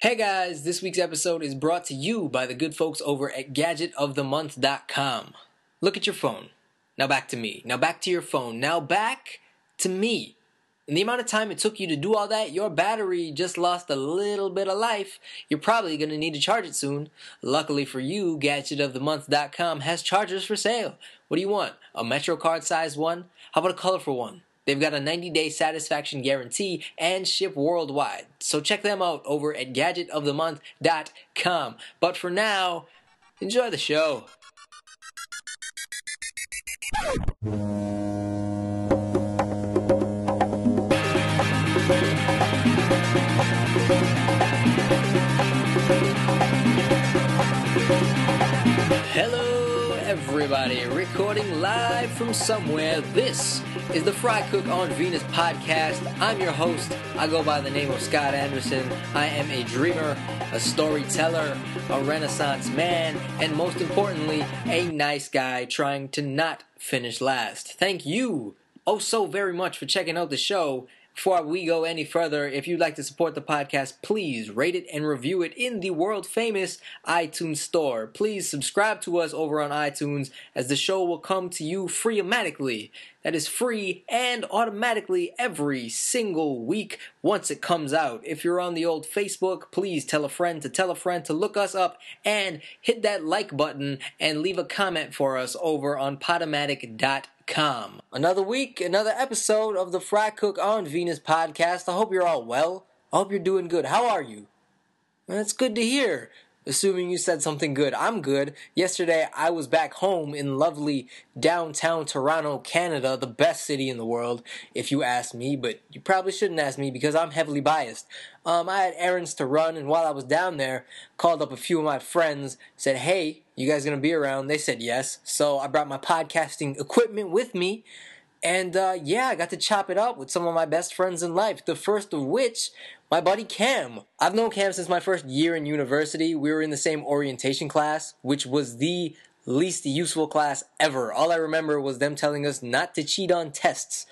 Hey guys, this week's episode is brought to you by the good folks over at GadgetOfTheMonth.com. Look at your phone. Now back to me. Now back to your phone. Now back to me. In the amount of time it took you to do all that, your battery just lost a little bit of life. You're probably going to need to charge it soon. Luckily for you, GadgetOfTheMonth.com has chargers for sale. What do you want? A Metro card sized one? How about a colorful one? They've got a 90-day satisfaction guarantee and ship worldwide. So check them out over at GadgetOfTheMonth.com. But for now, enjoy the show. Hello, everybody. Recording live from somewhere. This is the Fry Cook on Venus podcast. I'm your host. I go by the name of Scott Anderson. I am a dreamer, a storyteller, a Renaissance man, and most importantly, a nice guy trying to not finish last. Thank you so very much for checking out the show. Before we go any further, if you'd like to support the podcast, please rate it and review it in the world-famous iTunes store. Please subscribe to us over on iTunes, as the show will come to you free-o-matically. That is free and automatically every single week once it comes out. If you're on the old Facebook, please tell a friend to look us up and hit that like button and leave a comment for us over on Podomatic.com. Another week, another episode of the Fry Cook on Venus podcast. I hope you're all well. I hope you're doing good. How are you? That's good to hear. Assuming you said something good. I'm good. Yesterday, I was back home in lovely downtown Toronto, Canada, the best city in the world, if you ask me, but you probably shouldn't ask me because I'm heavily biased. I had errands to run, and while I was down there, called up a few of my friends, said, hey, you guys gonna be around? They said yes. So I brought my podcasting equipment with me, and I got to chop it up with some of my best friends in life, the first of which, my buddy Cam. I've known Cam since my first year in university. We were in the same orientation class, which was the least useful class ever. All I remember was them telling us not to cheat on tests.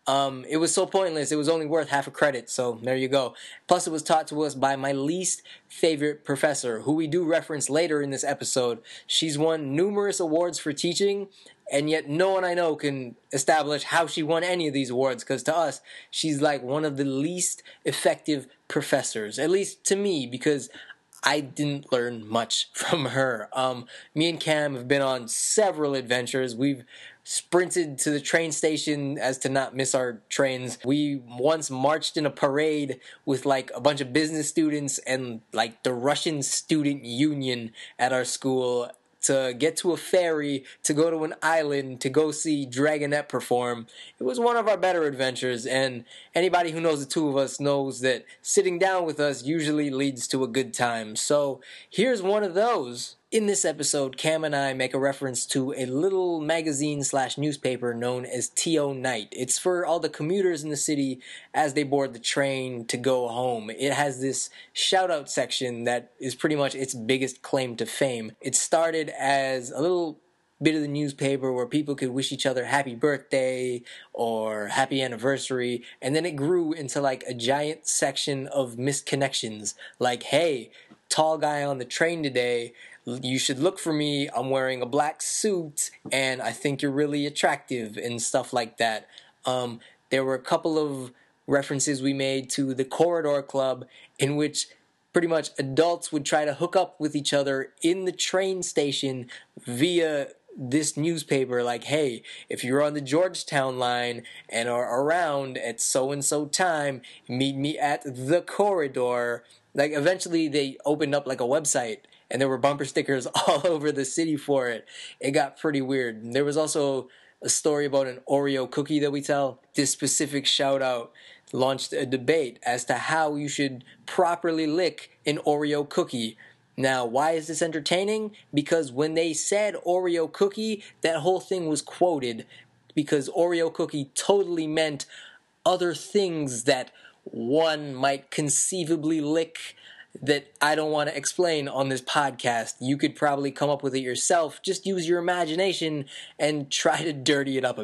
It was so pointless, it was only worth half a credit, so there you go. Plus, it was taught to us by my least favorite professor, who we do reference later in this episode. She's won numerous awards for teaching, and yet no one I know can establish how she won any of these awards, because to us, she's like one of the least effective professors, at least to me, because I didn't learn much from her. Me and Cam have been on several adventures. We've sprinted to the train station as to not miss our trains. We once marched in a parade with like a bunch of business students and like the Russian student union at our school to get to a ferry, to go to an island, to go see Dragonette perform. It was one of our better adventures, and anybody who knows the two of us knows that sitting down with us usually leads to a good time. So here's one of those. In this episode, Cam and I make a reference to a little magazine/newspaper known as T.O. Night. It's for all the commuters in the city as they board the train to go home. It has this shout-out section that is pretty much its biggest claim to fame. It started as a little bit of the newspaper where people could wish each other happy birthday or happy anniversary, and then it grew into like a giant section of misconnections, like, hey, tall guy on the train today, you should look for me, I'm wearing a black suit, and I think you're really attractive, and stuff like that. There were a couple of references we made to the Corridor Club, in which pretty much adults would try to hook up with each other in the train station via this newspaper, like, hey, if you're on the Georgetown line and are around at so-and-so time, meet me at the Corridor. Like, eventually they opened up like a website, and there were bumper stickers all over the city for it. It got pretty weird. There was also a story about an Oreo cookie that we tell. This specific shout-out launched a debate as to how you should properly lick an Oreo cookie. Now, why is this entertaining? Because when they said Oreo cookie, that whole thing was quoted, because Oreo cookie totally meant other things that one might conceivably lick that I don't want to explain on this podcast. You could probably come up with it yourself. Just use your imagination and try to dirty it up a bit.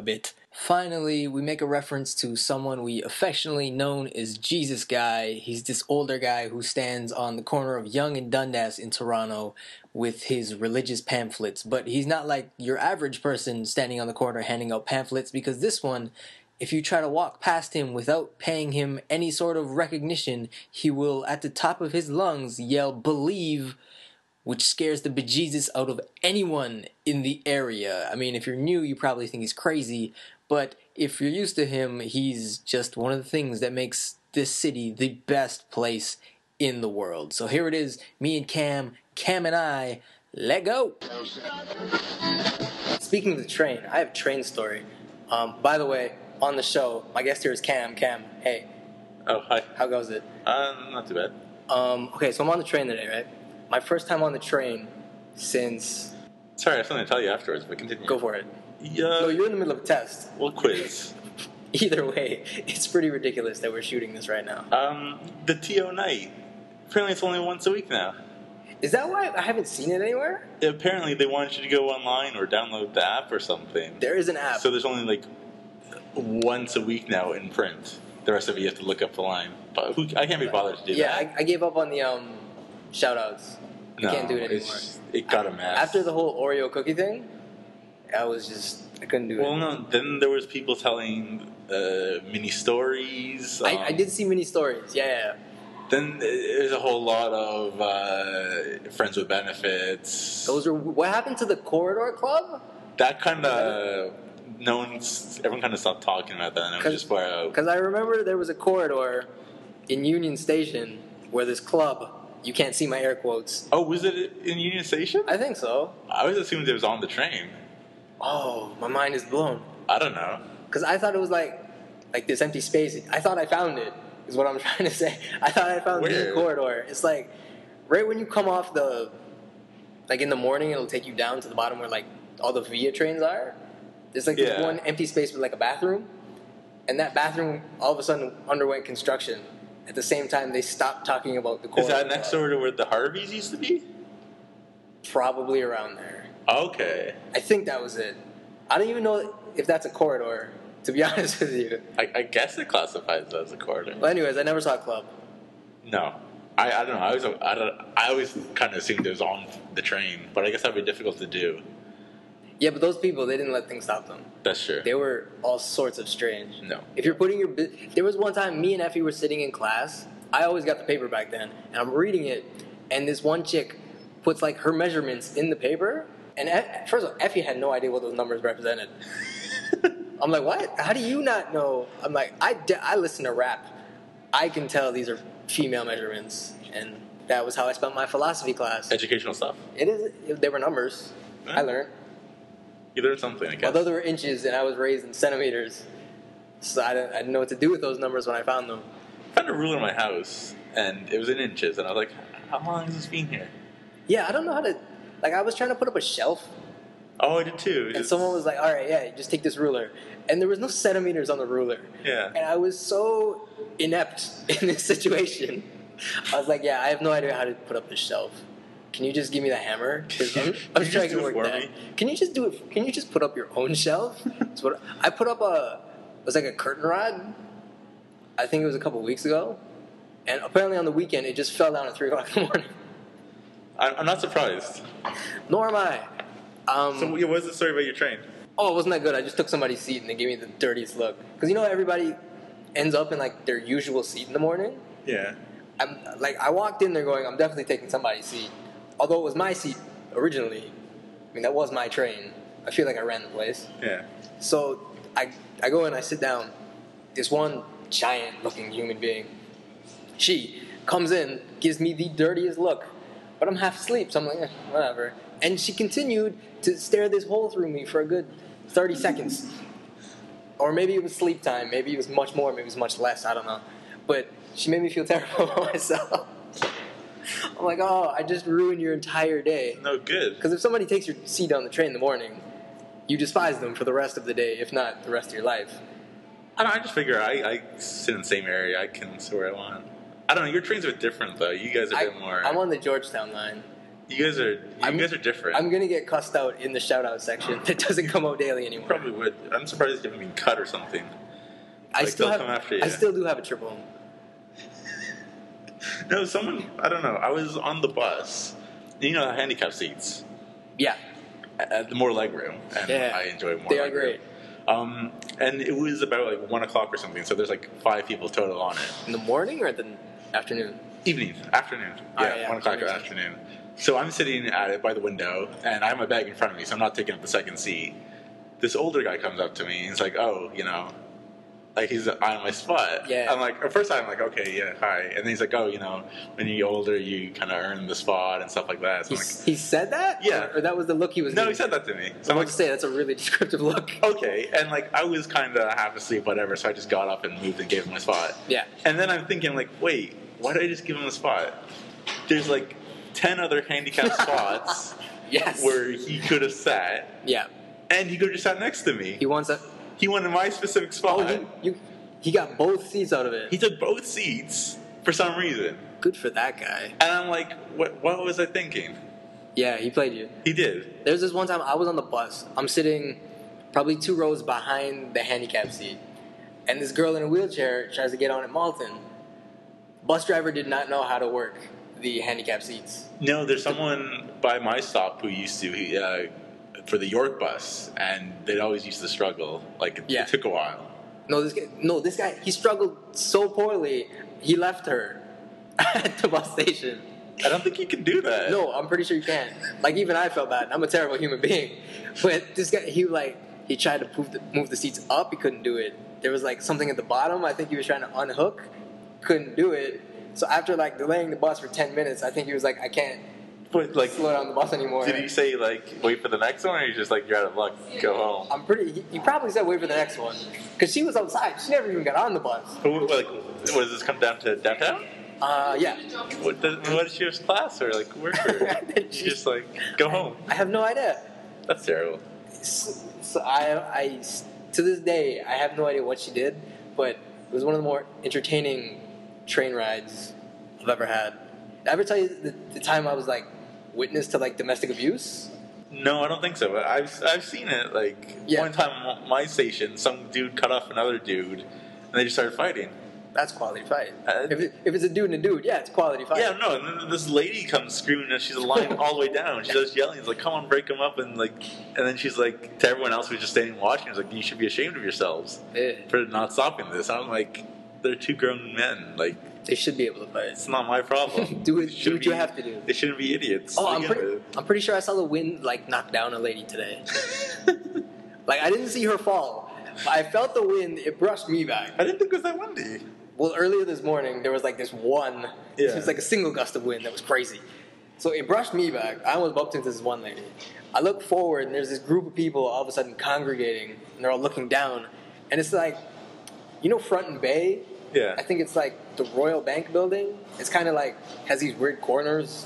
Finally, we make a reference to someone we affectionately known as Jesus Guy. He's this older guy who stands on the corner of Yonge and Dundas in Toronto with his religious pamphlets. But he's not like your average person standing on the corner handing out pamphlets, because this one, if you try to walk past him without paying him any sort of recognition, he will, at the top of his lungs, yell, "Believe," which scares the bejesus out of anyone in the area. I mean, if you're new, you probably think he's crazy, but if you're used to him, he's just one of the things that makes this city the best place in the world. So here it is, me and Cam and I, let go! Speaking of the train, I have a train story. By the way, on the show, my guest here is Cam. Cam, hey. Oh, hi. How goes it? Not too bad. Okay, so I'm on the train today, right? My first time on the train since... Sorry, I have something to tell you afterwards, but continue. Go for it. Yeah. No, you're in the middle of a test. Well, quiz. Either way, it's pretty ridiculous that we're shooting this right now. The TO night. Apparently it's only once a week now. Is that why I haven't seen it anywhere? Apparently they wanted you to go online or download the app or something. There is an app. So there's only like once a week now in print. The rest of it you have to look up the line. But I can't be bothered to do that. Yeah, I gave up on the shout-outs. I can't do it anymore. It got a mess. After the whole Oreo cookie thing, I couldn't do it. Well, no, then there was people telling mini stories. I did see mini stories, yeah. Then there's a whole lot of friends with benefits. What happened to the Corridor Club? That kind of, everyone kind of stopped talking about that, and it was just far out. Because I remember there was a corridor in Union Station where this club, you can't see my air quotes. Oh, was it in Union Station? I think so. I was assuming it was on the train. Oh, my mind is blown. I don't know. Because I thought it was like this empty space. I thought I found it, is what I'm trying to say. I thought I found the corridor. It's like, right when you come off in the morning, it'll take you down to the bottom where like all the VIA trains are. There's like this one empty space with like a bathroom. And that bathroom all of a sudden underwent construction. At the same time, they stopped talking about the corridor. Is that next door to where the Harveys used to be? Probably around there. Okay. I think that was it. I don't even know if that's a corridor, to be honest with you. I guess it classifies as a corridor. Well, anyways, I never saw a club. No. I don't know. I always kind of assumed it was on the train, but I guess that would be difficult to do. Yeah, but those people, they didn't let things stop them. That's true. They were all sorts of strange. No. If you're putting there was one time me and Effie were sitting in class. I always got the paper back then, and I'm reading it, and this one chick puts like her measurements in the paper, and first of all, Effie had no idea what those numbers represented. I'm like, what? How do you not know? I'm like, I listen to rap. I can tell these are female measurements, and that was how I spent my philosophy class. Educational stuff? It is. They were numbers. Yeah. I learned. You learned something, I guess. Although there were inches, and I was raised in centimeters, so I didn't know what to do with those numbers when I found them. I found a ruler in my house, and it was in inches, and I was like, how long has this been here? Yeah, I don't know how to... Like, I was trying to put up a shelf. Oh, I did too. And someone was like, all right, yeah, just take this ruler. And there was no centimeters on the ruler. Yeah. And I was so inept in this situation. I was like, yeah, I have no idea how to put up this shelf. Can you just give me the hammer? Because I'm trying to work that. Can you just do it? Can you just put up your own shelf? That's what I put up it was like a curtain rod. I think it was a couple weeks ago. And apparently on the weekend, it just fell down at 3 o'clock in the morning. I'm not surprised. Nor am I. So what was the story about your train? Oh, it wasn't that good. I just took somebody's seat and they gave me the dirtiest look. Because everybody ends up in like their usual seat in the morning. Yeah. I walked in there going, I'm definitely taking somebody's seat. Although it was my seat originally. I mean, that was my train. I feel like I ran the place. Yeah. So I go in, I sit down. This one giant-looking human being, she comes in, gives me the dirtiest look. But I'm half asleep, so I'm like, whatever. And she continued to stare this hole through me for a good 30 seconds. Or maybe it was sleep time. Maybe it was much more. Maybe it was much less. I don't know. But she made me feel terrible about myself. I'm like, oh, I just ruined your entire day. No good. Because if somebody takes your seat on the train in the morning, you despise them for the rest of the day, if not the rest of your life. I just figure I sit in the same area. I can sit where I want. I don't know. Your trains are different, though. You guys are a bit more... I'm on the Georgetown line. You guys are different. I'm gonna get cussed out in the shout out section. It doesn't come out daily anymore. Probably would. I'm surprised you haven't been cut or something. I still they'll come after you. I still do have a triple. No, I don't know. I was on the bus. You know, handicap seats. Yeah. More leg room. And Yeah. I enjoy more They are leg room. great. And it was about like 1 o'clock or something, so there's like 5 people total on it. In the morning or the afternoon? Afternoon. Oh, yeah, 1 o'clock that in the makes sense. afternoon. So I'm sitting at it by the window, and I have my bag in front of me, so I'm not taking up the second seat. This older guy comes up to me, and he's like, oh, you know, like he's eyeing my spot. Yeah. I'm like, at first I'm like, okay, yeah, hi. And then he's like, oh, you know, when you get older, you kind of earn the spot and stuff like that. So I'm like, He said that? Yeah. Or that was the look he was no, giving? he said that to me. So I'm I'm about like, to say, that's a really descriptive look. okay. And like, I was kind of half asleep, whatever, so I just got up and moved and gave him my spot. Yeah. And then I'm thinking, like, wait, why did I just give him a spot? There's like 10 other handicap spots Yes. where he could have sat, Yeah. and he could have just sat next to me. He wants a... He wanted my specific spot. Oh, he got both seats out of it. He took both seats for some reason. Good for that guy. And I'm like, what was I thinking? Yeah, he played you. He did. There's this one time I was on the bus. I'm sitting probably 2 rows behind the handicap seat. And this girl in a wheelchair tries to get on at Malton. Bus driver did not know how to work the handicap seats. No, there's someone by my stop who used to, for the York bus, and they'd always used to struggle. Like, Yeah. it took a while. This guy, he struggled so poorly, he left her at the bus station. I don't think you can do that. No, I'm pretty sure you can. Like, even I felt bad. I'm a terrible human being. But this guy, he tried to move the seats up. He couldn't do it. There was, like, something at the bottom. I think he was trying to unhook. Couldn't do it. So after, like, delaying the bus for 10 minutes, I think he was like, I can't But, like, slow down the bus anymore. did he say, like, wait for the next one, or you just like, you're out of luck, go home? He probably said wait for the next one. Because she was outside. She never even got on the bus. Like, what does this come down to downtown? Yeah. What does she have class or like work or you just like go home? I have no idea. That's terrible. So I to this day I have no idea what she did, but it was one of the more entertaining train rides I've ever had. Did I ever tell you the time I was like witness to like domestic abuse? No, I don't think so. But I've seen it. Like Yeah. one time on my station, some dude cut off another dude, and they just started fighting. That's quality fight. If it's a dude and a dude, yeah, it's quality fight. Yeah, no. And then this lady comes screaming, and she's lying all the way down. She's just yelling, "It's like, come on, break them up!" And like, and then she's like to everyone else who's just standing watching, "It's like, you should be ashamed of yourselves Yeah. for not stopping this." I'm like, they're 2 grown men. Like, They should be able to fight. it's not my problem. Do They what shouldn't you have to do. They shouldn't be idiots. Oh, to I'm begin with. pretty sure I saw the wind like knock down a lady today. Like I didn't see her fall, but I felt the wind. It brushed me back. I didn't think it was that windy. Well, earlier this morning there was like this one. Yeah. It was like a single gust of wind that was crazy. So it brushed me back. I almost bumped into this one lady. I look forward and there's this group of people all of a sudden congregating and they're all looking down, and it's like, you know, Front and Bay. Yeah. I think it's like the Royal Bank building. It's kind of like has these weird corners,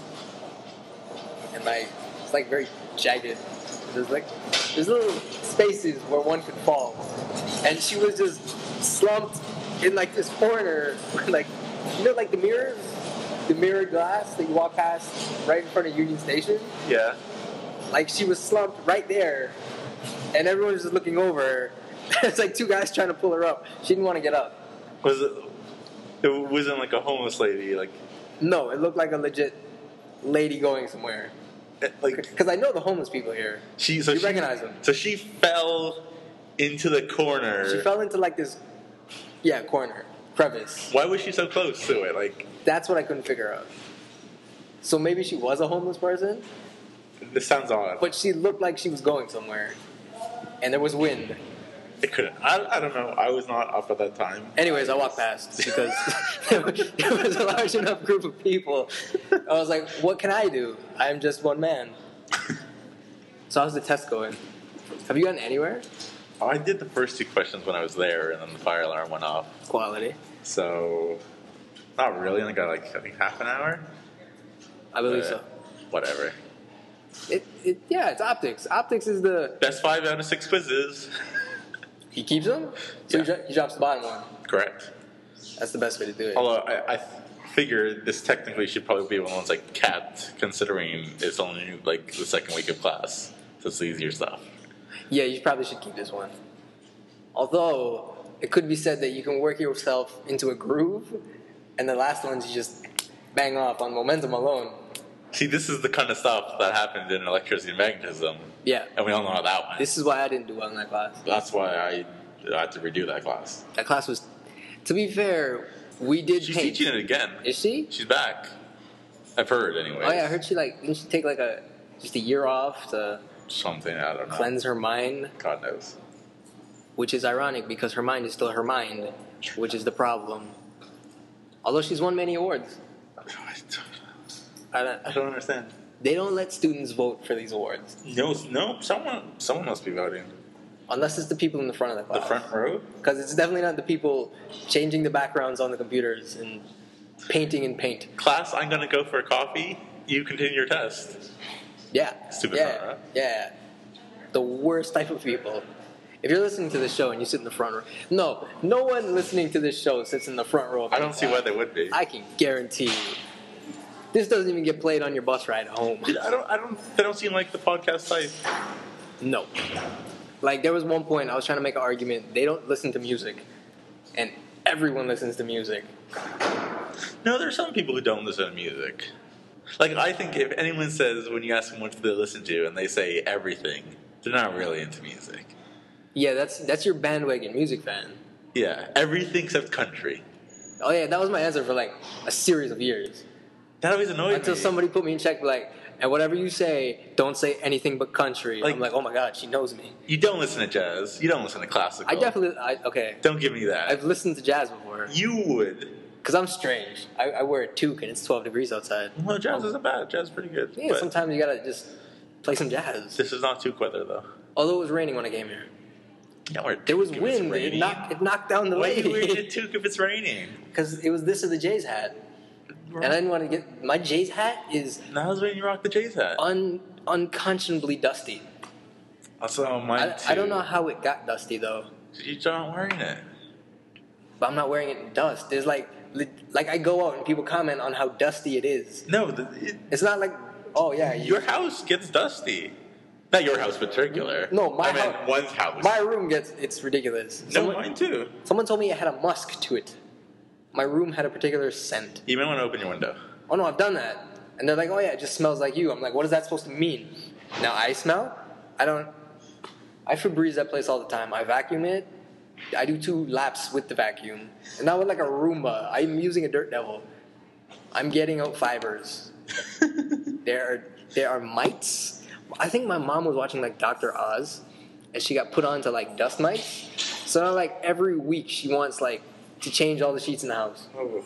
and like it's like very jagged. There's little spaces where one could fall, and she was just slumped in like this corner, like you know, like the mirrored glass that you walk past right in front of Union Station. Yeah. Like she was slumped right there, and everyone was just looking over her. It's like 2 guys trying to pull her up. She didn't want to get up. Was it? It wasn't like a homeless lady, like No, it looked like a legit lady going somewhere. like Because I know the homeless people here. she. You recognize them. So she fell into the corner. She fell into like this, corner, crevice. Why was she so close to it? Like, That's what I couldn't figure out. So maybe she was a homeless person, this sounds odd. but she looked like she was going somewhere, and there was wind. It couldn't. I don't know. I was not up at that time. Anyways, I walked past because there was a large enough group of people. I was like, what can I do? I'm just one man. So how's the test going? Have you gotten anywhere? I did the first 2 questions when I was there, and then the fire alarm went off. Quality. So, not really. I got like I think half an hour. I believe But so. Whatever. It's optics. Optics is the... Best 5 out of 6 quizzes. He keeps them? So Yeah. he drops the bottom one. Correct. That's the best way to do it. Although figure this technically should probably be one of the ones like Cat, considering it's only like the second week of class, so it's the easier stuff. Yeah, you probably should keep this one. Although, it could be said that you can work yourself into a groove, and the last ones you just bang off on momentum alone. See, this is the kind of stuff that happened in electricity and magnetism, Yeah. and we all know how that went. This is why I didn't do well in that class. That's why I had to redo that class. That class was, to be fair, we did She's paint. teaching it again. Is she? She's back. I've heard, anyway. Oh yeah, I heard she didn't she take like just a year off to Something, I don't know. cleanse her mind, God knows. which is ironic because her mind is still her mind, which is the problem. Although she's won many awards. I don't understand. They don't let students vote for these awards. No, someone must be voting. Unless it's the people in the front of the The class. front row? Because it's definitely not the people changing the backgrounds on the computers and painting in paint. Class, I'm going to go for a coffee. You continue your test. Yeah. Stupid yeah. front row. Yeah. The worst type of people. If you're listening to this show and you sit in the front row, no one listening to this show sits in the front row. Of I don't see why they would be. I can guarantee you. This doesn't even get played on your bus ride home. Dude, they don't seem like the podcast type. No. Like, there was one point I was trying to make an argument. They don't listen to music. And everyone listens to music. No, there's some people who don't listen to music. Like, I think if anyone says, when you ask them what do they listen to, and they say everything, they're not really into music. Yeah, that's your bandwagon music fan. Yeah, everything except country. Oh yeah, that was my answer for like a series of years. That always annoyed Until me. somebody put me in check, like, and whatever you say, don't say anything but country. Like- I'm like, oh my god, she knows me. You don't listen to jazz. You don't listen to classical. Okay. Don't give me that. I've listened to jazz before. You would. Because I'm strange. I wear a toque and it's 12 degrees outside. Well, jazz isn't bad. Jazz is pretty good. Yeah, But sometimes you gotta just play some jazz. this is not too weather, though. Although it was raining when I came here. Yeah, we're There was if it's wind. It raining. knocked down the Why are you wearing a lady. toque if it's raining? Because it was this or the Jays hat. And I didn't want to get... My Jays hat is Now's when you rock the Jays hat. unconscionably dusty. Also, mine too. I don't know how it got dusty, though. You're not wearing it. But I'm not wearing it in dust. There's like I go out and people comment on how dusty it is. No, It's not like, oh yeah, your house gets dusty. Not your house in particular. No, my I meant house- one's house. my room it's ridiculous. No, mine too. Someone told me it had a musk to it. My room had a particular scent. You might want to open your window. Oh no, I've done that. And they're like, oh yeah, it just smells like you. I'm like, what is that supposed to mean? Now I smell? I Febreze that place all the time. I vacuum it. I do 2 laps with the vacuum. And not with like a Roomba. I'm using a Dirt Devil. I'm getting out fibers. There are mites. I think my mom was watching like Dr. Oz, and she got put onto like dust mites. So now like every week she wants like to change all the sheets in the house. Oh.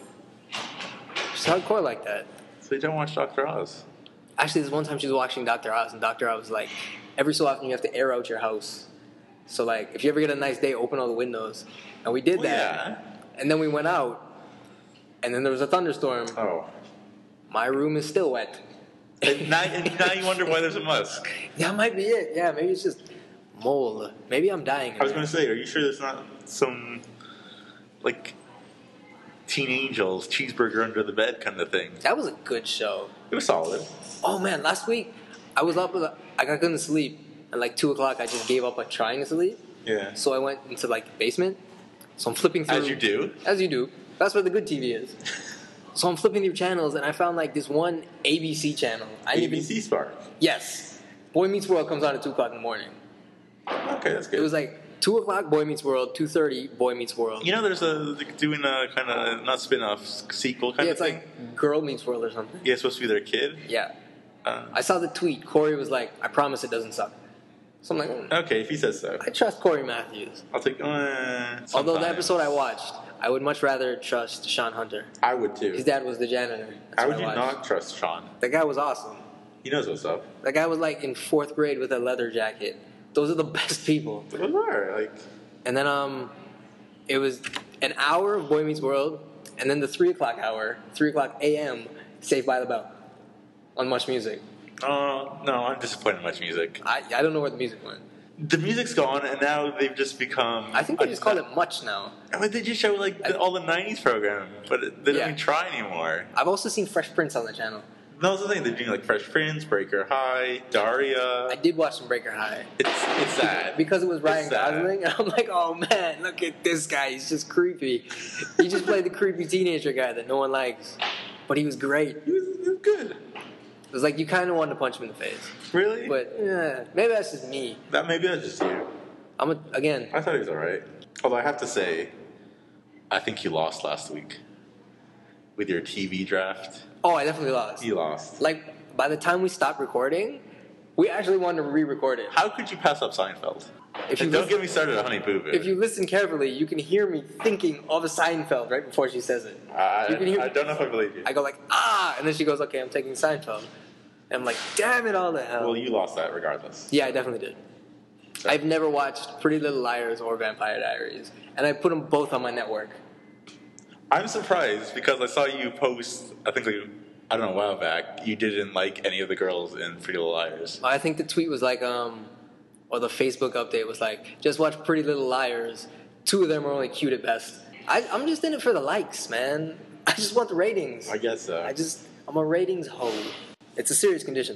She's hardcore like that. So you don't watch Dr. Oz? Actually, this one time she was watching Dr. Oz, and Dr. Oz was like, every so often you have to air out your house. So like, if you ever get a nice day, open all the windows. And we did Well, that. yeah. And then we went out, and then there was a thunderstorm. Oh. My room is still wet. And now you wonder why there's a musk. That might be it. Yeah, maybe it's just mold. Maybe I'm dying. I was going to say, are you sure there's not some, like, Teen Angels, cheeseburger under the bed kind of thing? That was a good show. It was solid. Oh man, last week I was up. I couldn't sleep, and like 2 o'clock I just gave up on trying to sleep. Yeah. So I went into like the basement. So I'm flipping through. As you do. As you do. That's where the good TV is. So I'm flipping through channels, and I found like this one ABC channel. I didn't even- ABC Spark. Yes. Boy Meets World comes on at 2 o'clock in the morning. Okay, that's good. It was like 2 o'clock Boy Meets World, 2:30 Boy Meets World. You know, there's doing a kind of, not spin-off, sequel kind Yeah, of it's thing? like Girl Meets World or something. Yeah, it's supposed to be their kid. Yeah. I saw the tweet. Corey was like, I promise it doesn't suck. So I'm like, Okay, if he says so. I trust Corey Matthews. I'll take, Although the sometimes. episode I watched, I would much rather trust Sean Hunter. I would too. His dad was the janitor. That's How what would you I watched. not trust Sean? That guy was awesome. He knows what's up. That guy was like in 4th grade with a leather jacket. Those are the best people. Those are, like... And then it was an hour of Boy Meets World, and then the 3 o'clock hour, 3 o'clock a.m., Saved by the Bell on Much Music. Oh, no, I'm disappointed in Much Music. I don't know where the music went. the music's gone, and now they've just become. I think they just call it Much now. But they just show like all the '90s program, but they don't Yeah. even try anymore. I've also seen Fresh Prince on the channel. That was the thing. They're doing like Fresh Prince, Breaker High, Daria. I did watch some Breaker High. It's sad. Because it was Ryan It's sad. Gosling, and I'm like, oh man, look at this guy. He's just creepy. He just played the creepy teenager guy that no one likes. But he was great. He was good. It was like you kind of wanted to punch him in the face. Really? But maybe that's just me. Maybe that's just you. Again, I thought he was alright. Although I have to say, I think you lost last week with your TV draft. oh, I definitely lost. You lost. Like, by the time we stopped recording, we actually wanted to re-record it. How could you pass up Seinfeld? If you And don't listen- get me started on Honey Boo Boo. If you listen carefully, you can hear me thinking of a Seinfeld right before she says it. You can hear I don't know if I believe you. I go like, and then she goes, okay, I'm taking Seinfeld. And I'm like, damn it all the hell. Well, you lost that regardless. Yeah, I definitely did. I've never watched Pretty Little Liars or Vampire Diaries, and I put them both on my network. I'm surprised because I saw you post, I think I don't know, a while back, you didn't like any of the girls in Pretty Little Liars. I think the tweet was like, or the Facebook update was like, just watch Pretty Little Liars. 2 of them are only cute at best. I'm just in it for the likes, man. I just want the ratings. I guess so. I'm a ratings hoe. It's a serious condition.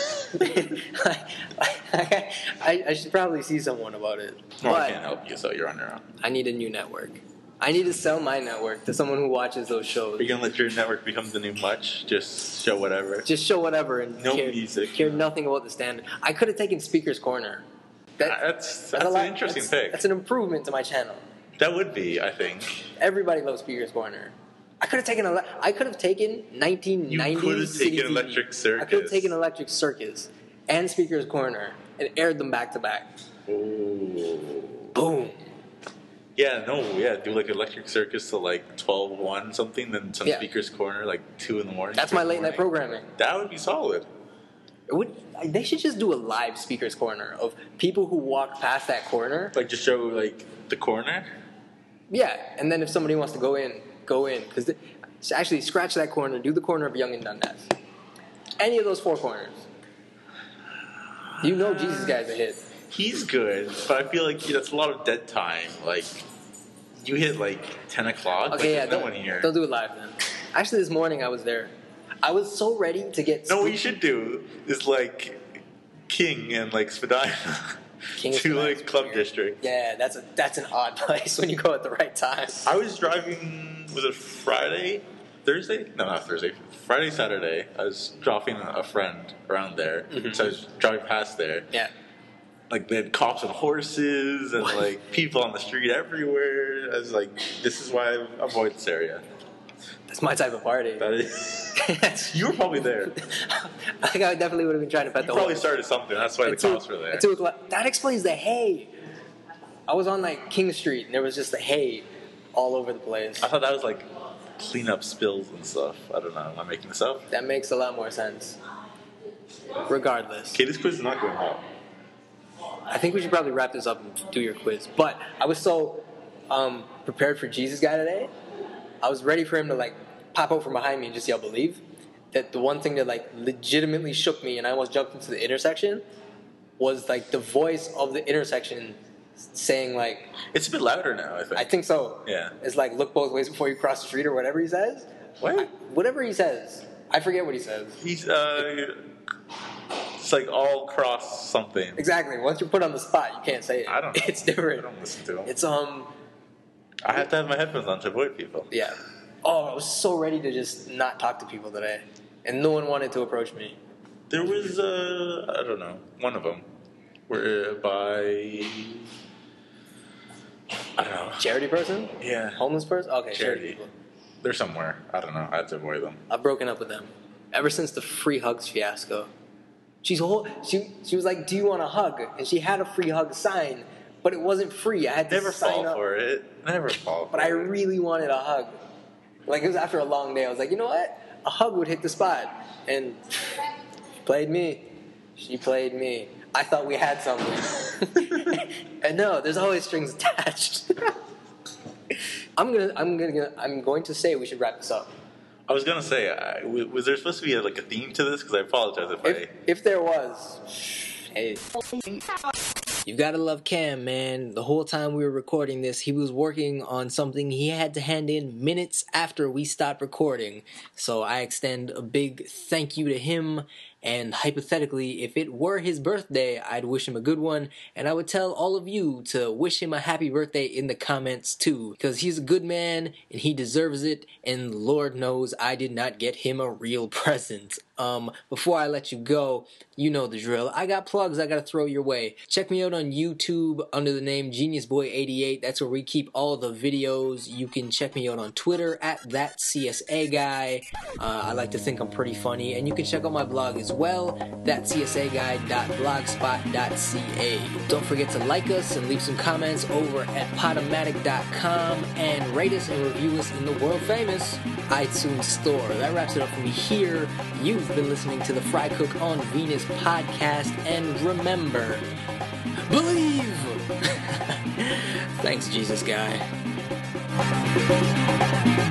I should probably see someone about it. Well, I But can't help you, so you're on your own. I need a new network. I need to sell my network to someone who watches those shows. Are you going to let your network become the new Much? Just show whatever? Just show whatever and No music. care nothing about the standard. I could have taken Speaker's Corner. That's a an lot- interesting pick. That's an improvement to my channel. That would be, I think. Everybody loves Speaker's Corner. I could have taken 1990s You could have City taken TV. Electric Circus. I could have taken Electric Circus and Speaker's Corner and aired them back to back. Ooh. Boom. Yeah, do like Electric Circus to like 12-1 something, then some Yeah. Speaker's Corner like 2 in the morning. That's 3 my in the late night morning. programming. That would be solid. They should just do a live Speaker's Corner of people who walk past that corner. Like just show like the corner. Yeah, and then if somebody wants to go in. Because actually, scratch that corner, do the corner of Young and Dundas. Any of those 4 corners. You know Jesus Guy's a hit. He's good, but I feel like that's a lot of dead time. Like you hit like 10 o'clock. Okay, like, there's no one here. don't do it live then. Actually, this morning I was there. I was so ready to get... No, what you should do is like King and like Spadina King of to Spadina's like Club weird. District. Yeah, that's an odd place when you go at the right time. I was driving, was it Thursday? No, not Thursday. Friday, Saturday. I was dropping a friend around there. Mhm. So I was driving past there. Yeah. Like, they had cops on horses and, What? like, people on the street everywhere. I was like, this is why I avoid this area. That's my type of party. That is... You were probably there. I think I definitely would have been trying to pet You the probably horse. started something. That's why the At two- cops were there. at 2 o'clock. That explains the hay. I was on like King Street and there was just the hay all over the place. I thought that was, like, clean up spills and stuff. I don't know. Am I making this up? That makes a lot more sense. Regardless. Okay, this quiz is not going well. I think we should probably wrap this up and do your quiz. But I was so prepared for Jesus Guy today. I was ready for him to like pop out from behind me and just yell "believe." That the one thing that like legitimately shook me and I almost jumped into the intersection was like the voice of the intersection saying like, It's a bit louder now, I think. I think so. Yeah. It's like look both ways before you cross the street or whatever he says. What? Whatever he says. I forget what he says. He's, it's like all cross something. Exactly. Once you're put on the spot, you can't say it. I don't know. It's different. I don't listen to him. It's I have to have my headphones on to avoid people. yeah. Oh, I was so ready to just not talk to people today, and no one wanted to approach me. There was, I don't know, one of them. Where by, I don't know. Charity person? Yeah. Homeless person? Okay, charity Charity. people. They're somewhere. I don't know. I had to avoid them. I've broken up with them ever since the free hugs fiasco. She was like, "Do you want a hug?" And she had a free hug sign, but it wasn't free. I had to Never sign fall up. for it. Never fall for But it. I really wanted a hug. Like, it was after a long day. I was like, you know what? A hug would hit the spot. And she played me. She played me. I thought we had something. And no, there's always strings attached. I'm going to say we should wrap this up. I was going to say, was there supposed to be like a theme to this? Because I apologize if If there was, hey. You gotta love Cam, man. The whole time we were recording this, he was working on something he had to hand in minutes after we stopped recording. So I extend a big thank you to him. And hypothetically, if it were his birthday, I'd wish him a good one. And I would tell all of you to wish him a happy birthday in the comments too. Because he's a good man and he deserves it. And Lord knows I did not get him a real present. Before I let you go, you know the drill. I got plugs I gotta throw your way. Check me out on YouTube under the name GeniusBoy88. That's where we keep all the videos. You can check me out on Twitter at ThatCSAGuy. I like to think I'm pretty funny. And you can check out my blog as well, thatcsaguy.blogspot.ca. Don't forget to like us and leave some comments over at Podomatic.com and rate us and review us in the world famous iTunes store. That wraps it up for me here. You've been listening to the Fry Cook on Venus podcast, and remember, believe! Thanks, Jesus guy.